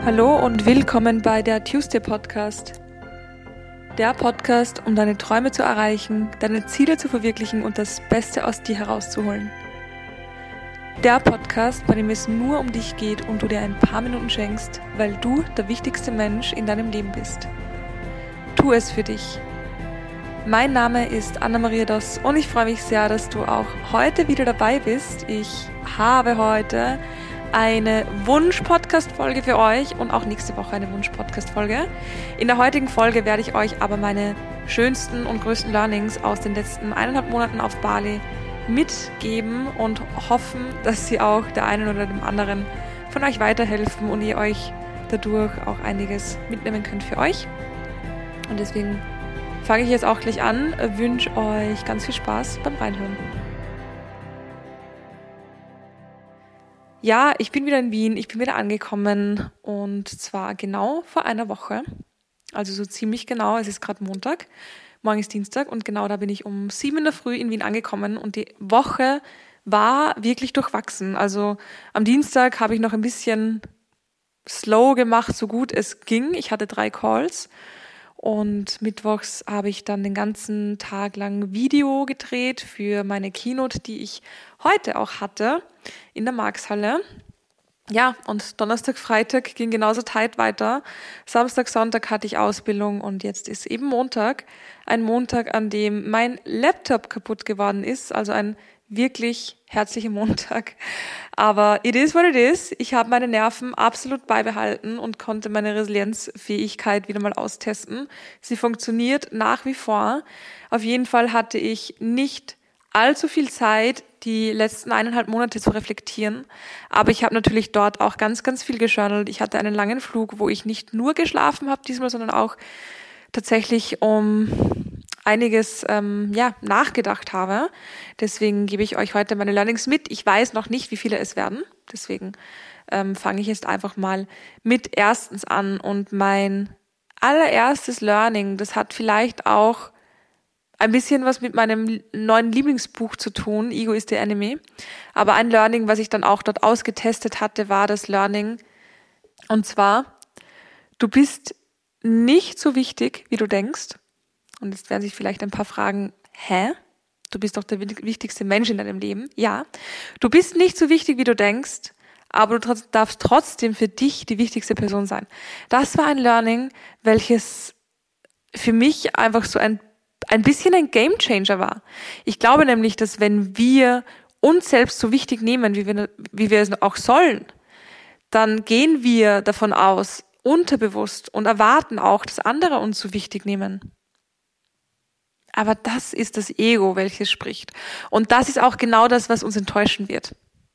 Hallo und willkommen bei der Tuesday Podcast. Der Podcast, um deine Träume zu erreichen, deine Ziele zu verwirklichen und das Beste aus dir herauszuholen. Der Podcast, bei dem es nur um dich geht und du dir ein paar Minuten schenkst, weil du der wichtigste Mensch in deinem Leben bist. Tu es für dich. Mein Name ist Anna-Maria Doss und ich freue mich sehr, dass du auch heute wieder dabei bist. Ich habe heute eine Wunsch-Podcast-Folge für euch und auch nächste Woche eine Wunsch-Podcast-Folge. In der heutigen Folge werde ich euch aber meine schönsten und größten Learnings aus den letzten 1,5 Monaten auf Bali mitgeben und hoffen, dass sie auch der einen oder dem anderen von euch weiterhelfen und ihr euch dadurch auch einiges mitnehmen könnt für euch. Und deswegen fange ich jetzt auch gleich an, wünsche euch ganz viel Spaß beim Reinhören. Ja, ich bin wieder in Wien, ich bin wieder angekommen und zwar genau vor einer Woche, also so ziemlich genau, es ist gerade Montag, morgen ist Dienstag und genau da bin ich um 7 in der Früh in Wien angekommen und die Woche war wirklich durchwachsen. Also am Dienstag habe ich noch ein bisschen slow gemacht, so gut es ging, ich hatte 3 Calls. Und mittwochs habe ich dann den ganzen Tag lang Video gedreht für meine Keynote, die ich heute auch hatte in der Marxhalle. Ja, und Donnerstag, Freitag ging genauso tight weiter. Samstag, Sonntag hatte ich Ausbildung und jetzt ist eben Montag. Ein Montag, an dem mein Laptop kaputt geworden ist, also ein wirklich herzlicher Montag. Aber it is what it is. Ich habe meine Nerven absolut beibehalten und konnte meine Resilienzfähigkeit wieder mal austesten. Sie funktioniert nach wie vor. Auf jeden Fall hatte ich nicht allzu viel Zeit, die letzten 1,5 Monate zu reflektieren. Aber ich habe natürlich dort auch ganz, ganz viel gejournalt. Ich hatte einen langen Flug, wo ich nicht nur geschlafen habe diesmal, sondern auch tatsächlich um einiges nachgedacht habe. Deswegen gebe ich euch heute meine Learnings mit. Ich weiß noch nicht, wie viele es werden. Deswegen fange ich jetzt einfach mal mit erstens an. Und mein allererstes Learning, das hat vielleicht auch ein bisschen was mit meinem neuen Lieblingsbuch zu tun, Ego is the Enemy. Aber ein Learning, was ich dann auch dort ausgetestet hatte, war das Learning. Und zwar, du bist nicht so wichtig, wie du denkst. Und jetzt werden sich vielleicht ein paar fragen, Du bist doch der wichtigste Mensch in deinem Leben. Ja, du bist nicht so wichtig, wie du denkst, aber du darfst trotzdem für dich die wichtigste Person sein. Das war ein Learning, welches für mich einfach so ein bisschen ein Gamechanger war. Ich glaube nämlich, dass wenn wir uns selbst so wichtig nehmen, wie wir es auch sollen, dann gehen wir davon aus, unterbewusst und erwarten auch, dass andere uns so wichtig nehmen. Aber das ist das Ego, welches spricht. Und das ist auch genau das, was uns enttäuschen wird.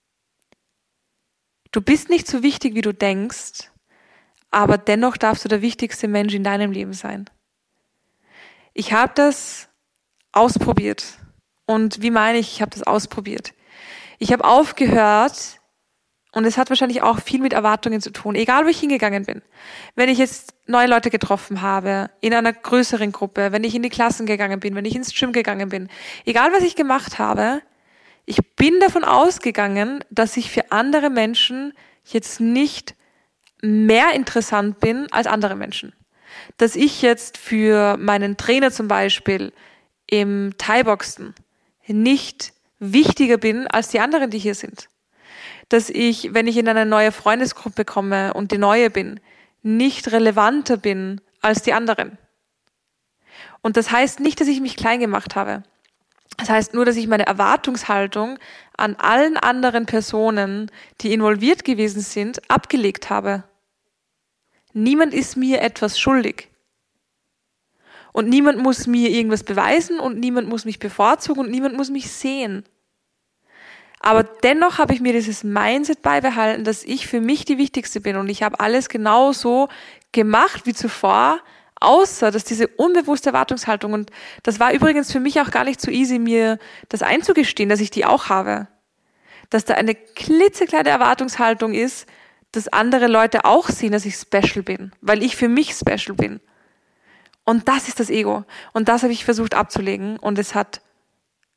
Du bist nicht so wichtig, wie du denkst, aber dennoch darfst du der wichtigste Mensch in deinem Leben sein. Ich habe das ausprobiert. Und wie meine ich habe das ausprobiert? Ich habe aufgehört, und es hat wahrscheinlich auch viel mit Erwartungen zu tun, egal wo ich hingegangen bin. Wenn ich jetzt neue Leute getroffen habe, in einer größeren Gruppe, wenn ich in die Klassen gegangen bin, wenn ich ins Gym gegangen bin, egal was ich gemacht habe, ich bin davon ausgegangen, dass ich für andere Menschen jetzt nicht mehr interessant bin als andere Menschen. Dass ich jetzt für meinen Trainer zum Beispiel im Thai-Boxen nicht wichtiger bin als die anderen, die hier sind. Dass ich, wenn ich in eine neue Freundesgruppe komme und die neue bin, nicht relevanter bin als die anderen. Und das heißt nicht, dass ich mich klein gemacht habe. Das heißt nur, dass ich meine Erwartungshaltung an allen anderen Personen, die involviert gewesen sind, abgelegt habe. Niemand ist mir etwas schuldig. Und niemand muss mir irgendwas beweisen und niemand muss mich bevorzugen und niemand muss mich sehen. Aber dennoch habe ich mir dieses Mindset beibehalten, dass ich für mich die Wichtigste bin und ich habe alles genauso gemacht wie zuvor, außer dass diese unbewusste Erwartungshaltung, und das war übrigens für mich auch gar nicht so easy, mir das einzugestehen, dass ich die auch habe. Dass da eine klitzekleine Erwartungshaltung ist, dass andere Leute auch sehen, dass ich special bin, weil ich für mich special bin. Und das ist das Ego. Und das habe ich versucht abzulegen und es hat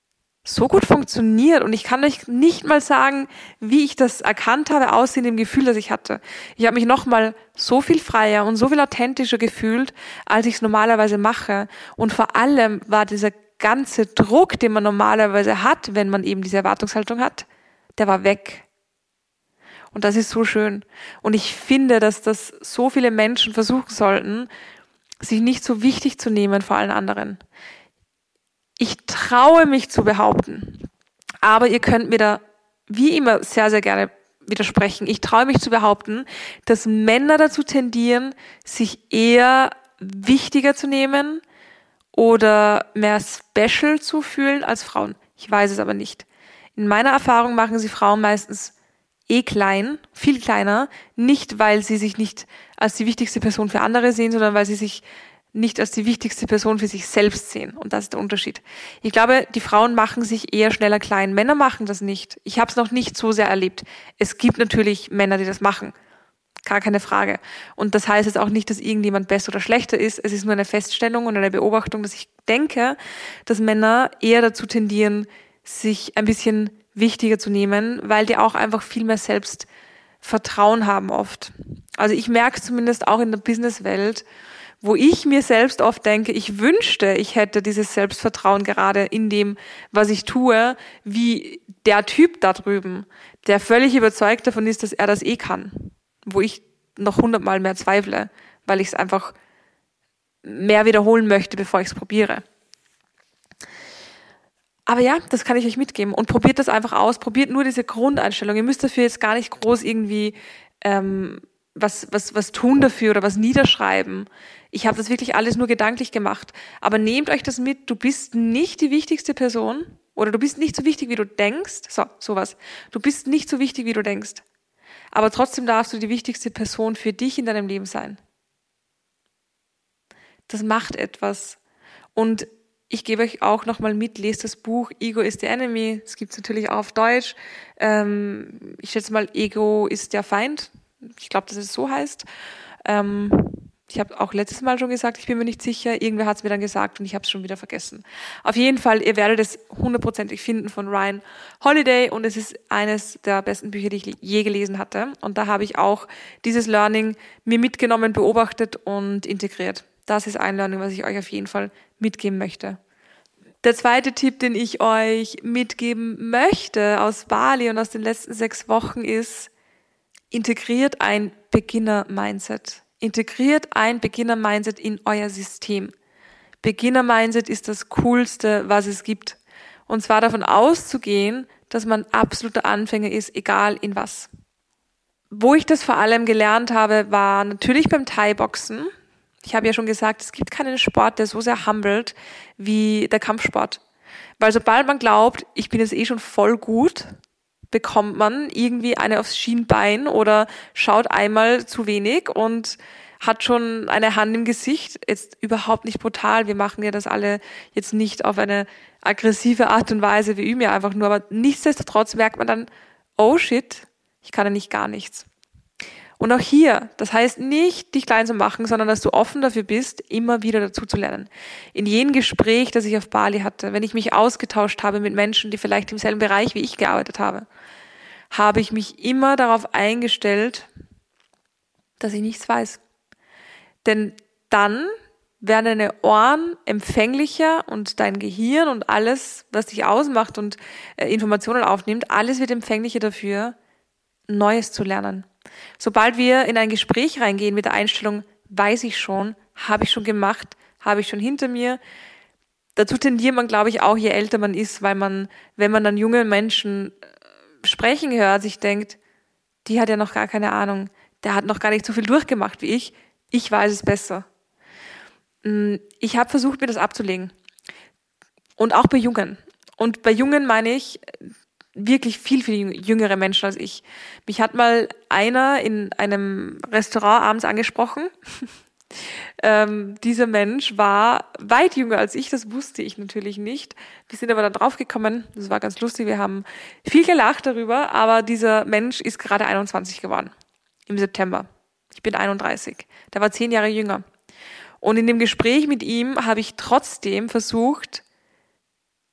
so gut funktioniert. Und ich kann euch nicht mal sagen, wie ich das erkannt habe, außer in dem Gefühl, das ich hatte. Ich habe mich nochmal so viel freier und so viel authentischer gefühlt, als ich es normalerweise mache. Und vor allem war dieser ganze Druck, den man normalerweise hat, wenn man eben diese Erwartungshaltung hat, der war weg. Und das ist so schön. Und ich finde, dass das so viele Menschen versuchen sollten, sich nicht so wichtig zu nehmen vor allen anderen. Ich traue mich zu behaupten, aber ihr könnt mir da wie immer sehr, sehr gerne widersprechen. Ich traue mich zu behaupten, dass Männer dazu tendieren, sich eher wichtiger zu nehmen oder mehr special zu fühlen als Frauen. Ich weiß es aber nicht. In meiner Erfahrung machen sie Frauen meistens klein, viel kleiner, nicht weil sie sich nicht als die wichtigste Person für andere sehen, sondern weil sie sich nicht als die wichtigste Person für sich selbst sehen. Und das ist der Unterschied. Ich glaube, die Frauen machen sich eher schneller klein. Männer machen das nicht. Ich habe es noch nicht so sehr erlebt. Es gibt natürlich Männer, die das machen. Gar keine Frage. Und das heißt jetzt auch nicht, dass irgendjemand besser oder schlechter ist. Es ist nur eine Feststellung und eine Beobachtung, dass ich denke, dass Männer eher dazu tendieren, sich ein bisschen wichtiger zu nehmen, weil die auch einfach viel mehr Selbstvertrauen haben oft. Also ich merke zumindest auch in der Businesswelt, wo ich mir selbst oft denke, ich wünschte, ich hätte dieses Selbstvertrauen gerade in dem, was ich tue, wie der Typ da drüben, der völlig überzeugt davon ist, dass er das kann, wo ich noch 100-mal mehr zweifle, weil ich es einfach mehr wiederholen möchte, bevor ich es probiere. Aber ja, das kann ich euch mitgeben und probiert das einfach aus, probiert nur diese Grundeinstellung. Ihr müsst dafür jetzt gar nicht groß irgendwie was tun dafür oder was niederschreiben. Ich habe das wirklich alles nur gedanklich gemacht. Aber nehmt euch das mit, du bist nicht die wichtigste Person oder du bist nicht so wichtig, wie du denkst. Sowas. Du bist nicht so wichtig, wie du denkst. Aber trotzdem darfst du die wichtigste Person für dich in deinem Leben sein. Das macht etwas. Und ich gebe euch auch nochmal mit, lest das Buch Ego is the Enemy. Es gibt es natürlich auch auf Deutsch. Ich schätze mal, Ego ist der Feind. Ich glaube, dass es so heißt. Ich habe auch letztes Mal schon gesagt, ich bin mir nicht sicher. Irgendwer hat es mir dann gesagt und ich habe es schon wieder vergessen. Auf jeden Fall, ihr werdet es 100%ig finden von Ryan Holiday und es ist eines der besten Bücher, die ich je gelesen hatte. Und da habe ich auch dieses Learning mir mitgenommen, beobachtet und integriert. Das ist ein Learning, was ich euch auf jeden Fall mitgeben möchte. Der zweite Tipp, den ich euch mitgeben möchte aus Bali und aus den letzten 6 Wochen ist, integriert ein Beginner-Mindset. Integriert ein Beginner-Mindset in euer System. Beginner-Mindset ist das Coolste, was es gibt. Und zwar davon auszugehen, dass man absoluter Anfänger ist, egal in was. Wo ich das vor allem gelernt habe, war natürlich beim Thai-Boxen. Ich habe ja schon gesagt, es gibt keinen Sport, der so sehr humbelt wie der Kampfsport. Weil sobald man glaubt, ich bin jetzt schon voll gut, bekommt man irgendwie eine aufs Schienbein oder schaut einmal zu wenig und hat schon eine Hand im Gesicht. Jetzt überhaupt nicht brutal. Wir machen ja das alle jetzt nicht auf eine aggressive Art und Weise. Wir üben ja einfach nur. Aber nichtsdestotrotz merkt man dann, oh shit, ich kann ja nicht gar nichts. Und auch hier, das heißt nicht, dich klein zu machen, sondern dass du offen dafür bist, immer wieder dazu zu lernen. In jedem Gespräch, das ich auf Bali hatte, wenn ich mich ausgetauscht habe mit Menschen, die vielleicht im selben Bereich wie ich gearbeitet haben, habe ich mich immer darauf eingestellt, dass ich nichts weiß. Denn dann werden deine Ohren empfänglicher und dein Gehirn und alles, was dich ausmacht und Informationen aufnimmt, alles wird empfänglicher dafür, Neues zu lernen. Sobald wir in ein Gespräch reingehen mit der Einstellung, weiß ich schon, habe ich schon gemacht, habe ich schon hinter mir, dazu tendiert man, glaube ich, auch, je älter man ist, weil man, wenn man dann junge Menschen sprechen hört, sich denkt, die hat ja noch gar keine Ahnung, der hat noch gar nicht so viel durchgemacht wie ich weiß es besser. Ich habe versucht, mir das abzulegen. Und auch bei Jungen. Und bei Jungen meine ich wirklich viel, viel jüngere Menschen als ich. Mich hat mal einer in einem Restaurant abends angesprochen. Dieser Mensch war weit jünger als ich, das wusste ich natürlich nicht. Wir sind aber dann draufgekommen, das war ganz lustig, wir haben viel gelacht darüber, aber dieser Mensch ist gerade 21 geworden, im September. Ich bin 31, der war 10 Jahre jünger. Und in dem Gespräch mit ihm habe ich trotzdem versucht,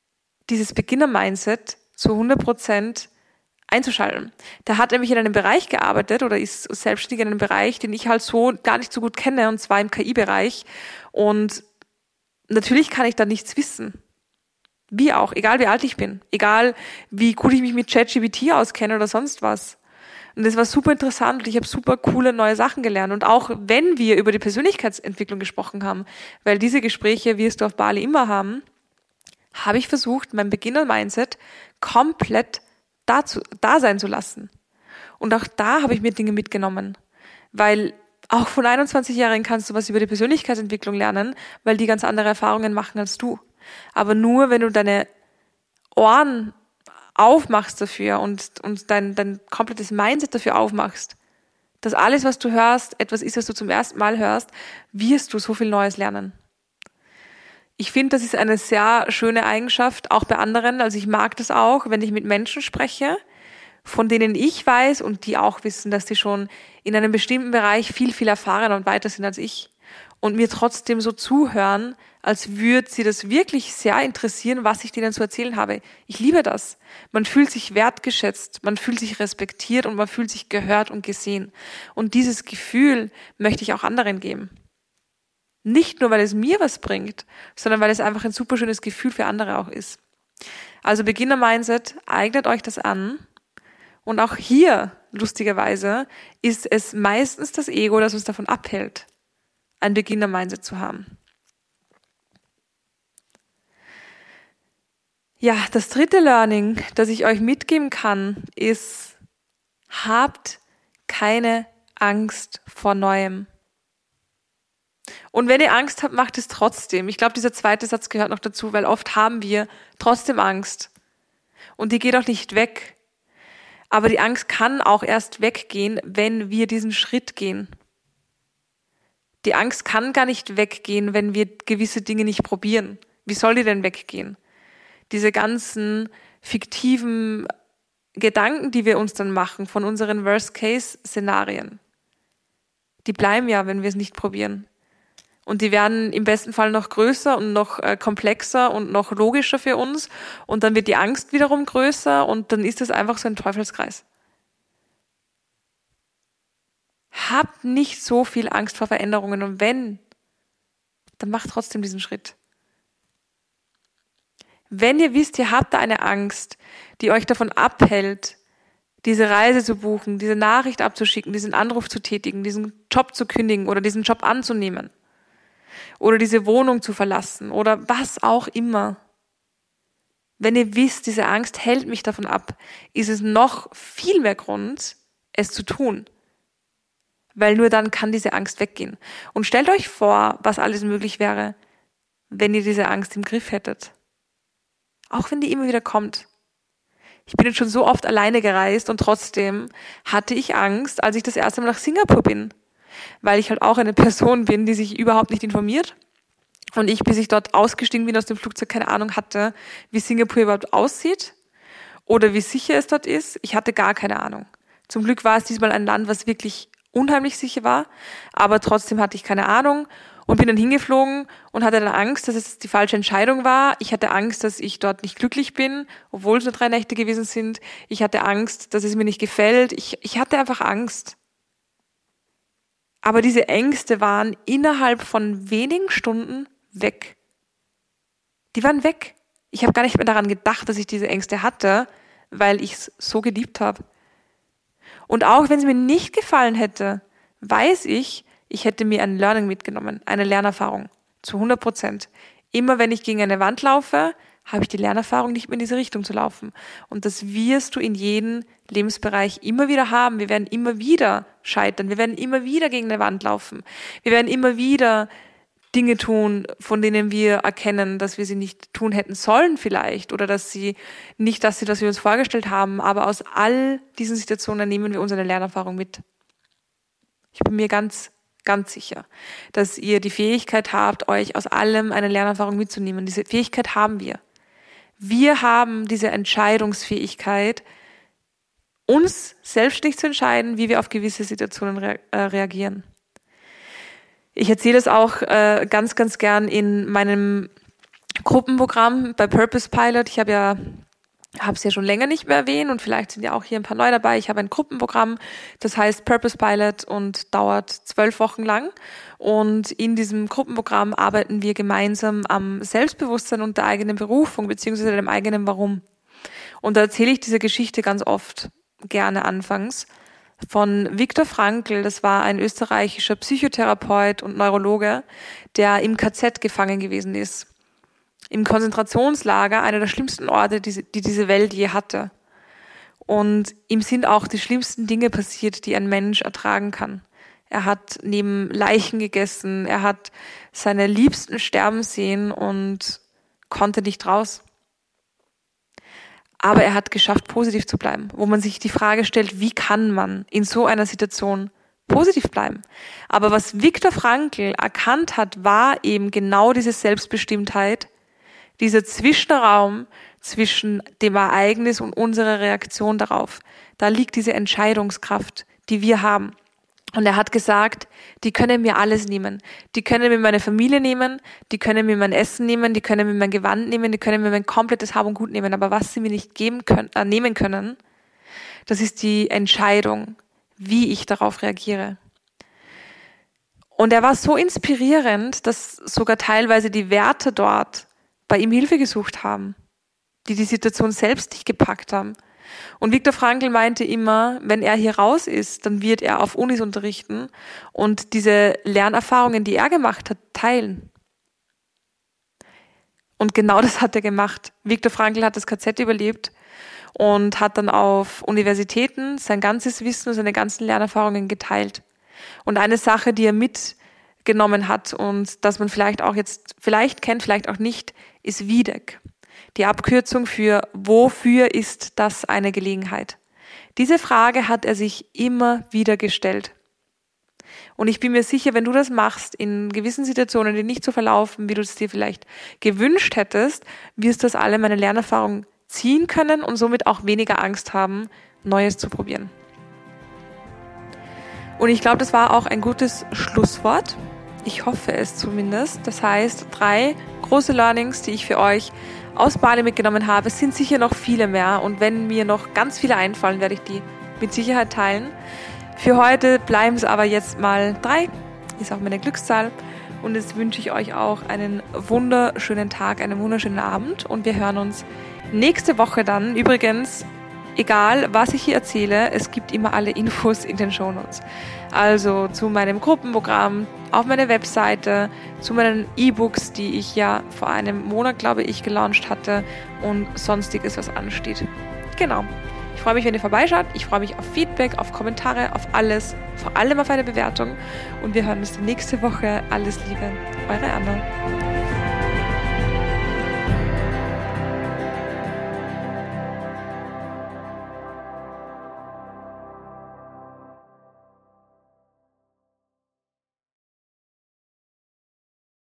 dieses Beginner-Mindset zu 100% einzuschalten. Der hat nämlich in einem Bereich gearbeitet oder ist selbstständig in einem Bereich, den ich halt so gar nicht so gut kenne, und zwar im KI-Bereich. Und natürlich kann ich da nichts wissen. Wie auch, egal wie alt ich bin, egal wie gut ich mich mit ChatGPT auskenne oder sonst was. Und das war super interessant und ich habe super coole neue Sachen gelernt. Und auch wenn wir über die Persönlichkeitsentwicklung gesprochen haben, weil diese Gespräche wirst du auf Bali immer haben, habe ich versucht, mein Beginner-Mindset komplett da sein zu lassen. Und auch da habe ich mir Dinge mitgenommen. Weil auch von 21-Jährigen kannst du was über die Persönlichkeitsentwicklung lernen, weil die ganz andere Erfahrungen machen als du. Aber nur, wenn du deine Ohren aufmachst dafür und dein komplettes Mindset dafür aufmachst, dass alles, was du hörst, etwas ist, was du zum ersten Mal hörst, wirst du so viel Neues lernen. Ich finde, das ist eine sehr schöne Eigenschaft, auch bei anderen. Also ich mag das auch, wenn ich mit Menschen spreche, von denen ich weiß und die auch wissen, dass die schon in einem bestimmten Bereich viel, viel erfahrener und weiter sind als ich und mir trotzdem so zuhören, als würde sie das wirklich sehr interessieren, was ich denen zu erzählen habe. Ich liebe das. Man fühlt sich wertgeschätzt, man fühlt sich respektiert und man fühlt sich gehört und gesehen. Und dieses Gefühl möchte ich auch anderen geben. Nicht nur, weil es mir was bringt, sondern weil es einfach ein super schönes Gefühl für andere auch ist. Also Beginner-Mindset, eignet euch das an. Und auch hier, lustigerweise, ist es meistens das Ego, das uns davon abhält, ein Beginner-Mindset zu haben. Ja, das dritte Learning, das ich euch mitgeben kann, ist, habt keine Angst vor Neuem. Und wenn ihr Angst habt, macht es trotzdem. Ich glaube, dieser zweite Satz gehört noch dazu, weil oft haben wir trotzdem Angst. Und die geht auch nicht weg. Aber die Angst kann auch erst weggehen, wenn wir diesen Schritt gehen. Die Angst kann gar nicht weggehen, wenn wir gewisse Dinge nicht probieren. Wie soll die denn weggehen? Diese ganzen fiktiven Gedanken, die wir uns dann machen von unseren Worst-Case-Szenarien, die bleiben ja, wenn wir es nicht probieren. Und die werden im besten Fall noch größer und noch komplexer und noch logischer für uns. Und dann wird die Angst wiederum größer und dann ist es einfach so ein Teufelskreis. Habt nicht so viel Angst vor Veränderungen und wenn, dann macht trotzdem diesen Schritt. Wenn ihr wisst, ihr habt da eine Angst, die euch davon abhält, diese Reise zu buchen, diese Nachricht abzuschicken, diesen Anruf zu tätigen, diesen Job zu kündigen oder diesen Job anzunehmen oder diese Wohnung zu verlassen oder was auch immer. Wenn ihr wisst, diese Angst hält mich davon ab, ist es noch viel mehr Grund, es zu tun. Weil nur dann kann diese Angst weggehen. Und stellt euch vor, was alles möglich wäre, wenn ihr diese Angst im Griff hättet. Auch wenn die immer wieder kommt. Ich bin jetzt schon so oft alleine gereist und trotzdem hatte ich Angst, als ich das erste Mal nach Singapur bin. Weil ich halt auch eine Person bin, die sich überhaupt nicht informiert. Und ich, bis ich dort ausgestiegen bin aus dem Flugzeug, keine Ahnung hatte, wie Singapur überhaupt aussieht oder wie sicher es dort ist. Ich hatte gar keine Ahnung. Zum Glück war es diesmal ein Land, was wirklich unheimlich sicher war, aber trotzdem hatte ich keine Ahnung und bin dann hingeflogen und hatte dann Angst, dass es die falsche Entscheidung war. Ich hatte Angst, dass ich dort nicht glücklich bin, obwohl es nur 3 Nächte gewesen sind. Ich hatte Angst, dass es mir nicht gefällt. Ich hatte einfach Angst. Aber diese Ängste waren innerhalb von wenigen Stunden weg. Die waren weg. Ich habe gar nicht mehr daran gedacht, dass ich diese Ängste hatte, weil ich es so geliebt habe. Und auch wenn es mir nicht gefallen hätte, weiß ich, ich hätte mir ein Learning mitgenommen, eine Lernerfahrung, zu 100%. Immer wenn ich gegen eine Wand laufe, habe ich die Lernerfahrung, nicht mehr in diese Richtung zu laufen. Und das wirst du in jedem Lebensbereich immer wieder haben. Wir werden immer wieder scheitern. Wir werden immer wieder gegen eine Wand laufen. Wir werden immer wieder Dinge tun, von denen wir erkennen, dass wir sie nicht tun hätten sollen vielleicht oder dass sie nicht das sind, was wir uns vorgestellt haben. Aber aus all diesen Situationen nehmen wir unsere Lernerfahrung mit. Ich bin mir ganz, ganz sicher, dass ihr die Fähigkeit habt, euch aus allem eine Lernerfahrung mitzunehmen. Diese Fähigkeit haben wir. Wir haben diese Entscheidungsfähigkeit, uns selbstständig zu entscheiden, wie wir auf gewisse Situationen reagieren. Ich erzähle es auch ganz, ganz gern in meinem Gruppenprogramm bei Purpose Pilot. Ich habe es ja schon länger nicht mehr erwähnt und vielleicht sind ja auch hier ein paar neu dabei. Ich habe ein Gruppenprogramm, das heißt Purpose Pilot und dauert 12 Wochen lang. Und in diesem Gruppenprogramm arbeiten wir gemeinsam am Selbstbewusstsein und der eigenen Berufung beziehungsweise dem eigenen Warum. Und da erzähle ich diese Geschichte ganz oft gerne anfangs von Viktor Frankl. Das war ein österreichischer Psychotherapeut und Neurologe, der im KZ gefangen gewesen ist. Im Konzentrationslager, einer der schlimmsten Orte, die diese Welt je hatte. Und ihm sind auch die schlimmsten Dinge passiert, die ein Mensch ertragen kann. Er hat neben Leichen gegessen, er hat seine Liebsten sterben sehen und konnte nicht raus. Aber er hat geschafft, positiv zu bleiben, wo man sich die Frage stellt, wie kann man in so einer Situation positiv bleiben? Aber was Viktor Frankl erkannt hat, war eben genau diese Selbstbestimmtheit, dieser Zwischenraum zwischen dem Ereignis und unserer Reaktion darauf. Da liegt diese Entscheidungskraft, die wir haben. Und er hat gesagt, die können mir alles nehmen. Die können mir meine Familie nehmen, die können mir mein Essen nehmen, die können mir mein Gewand nehmen, die können mir mein komplettes Hab und Gut nehmen. Aber was sie mir nicht nehmen können, das ist die Entscheidung, wie ich darauf reagiere. Und er war so inspirierend, dass sogar teilweise die Wärter dort bei ihm Hilfe gesucht haben, die Situation selbst nicht gepackt haben. Und Viktor Frankl meinte immer, wenn er hier raus ist, dann wird er auf Unis unterrichten und diese Lernerfahrungen, die er gemacht hat, teilen. Und genau das hat er gemacht. Viktor Frankl hat das KZ überlebt und hat dann auf Universitäten sein ganzes Wissen und seine ganzen Lernerfahrungen geteilt. Und eine Sache, die er mitgenommen hat und das man vielleicht kennt, vielleicht auch nicht, ist WIDEC. Die Abkürzung für wofür ist das eine Gelegenheit? Diese Frage hat er sich immer wieder gestellt. Und ich bin mir sicher, wenn du das machst, in gewissen Situationen, die nicht so verlaufen, wie du es dir vielleicht gewünscht hättest, wirst du aus allem eine Lernerfahrung ziehen können und somit auch weniger Angst haben, Neues zu probieren. Und ich glaube, das war auch ein gutes Schlusswort. Ich hoffe es zumindest. Das heißt, 3 große Learnings, die ich für euch aus Bali mitgenommen habe. Es sind sicher noch viele mehr. Und wenn mir noch ganz viele einfallen, werde ich die mit Sicherheit teilen. Für heute bleiben es aber jetzt mal 3. Ist auch meine Glückszahl. Und jetzt wünsche ich euch auch einen wunderschönen Tag, einen wunderschönen Abend. Und wir hören uns nächste Woche dann. Übrigens, egal was ich hier erzähle, es gibt immer alle Infos in den Shownotes. Also zu meinem Gruppenprogramm, auf meiner Webseite, zu meinen E-Books, die ich ja vor einem Monat, glaube ich, gelauncht hatte und sonstiges, was ansteht. Genau. Ich freue mich, wenn ihr vorbeischaut. Ich freue mich auf Feedback, auf Kommentare, auf alles, vor allem auf eine Bewertung. Und wir hören uns nächste Woche. Alles Liebe, eure Anna.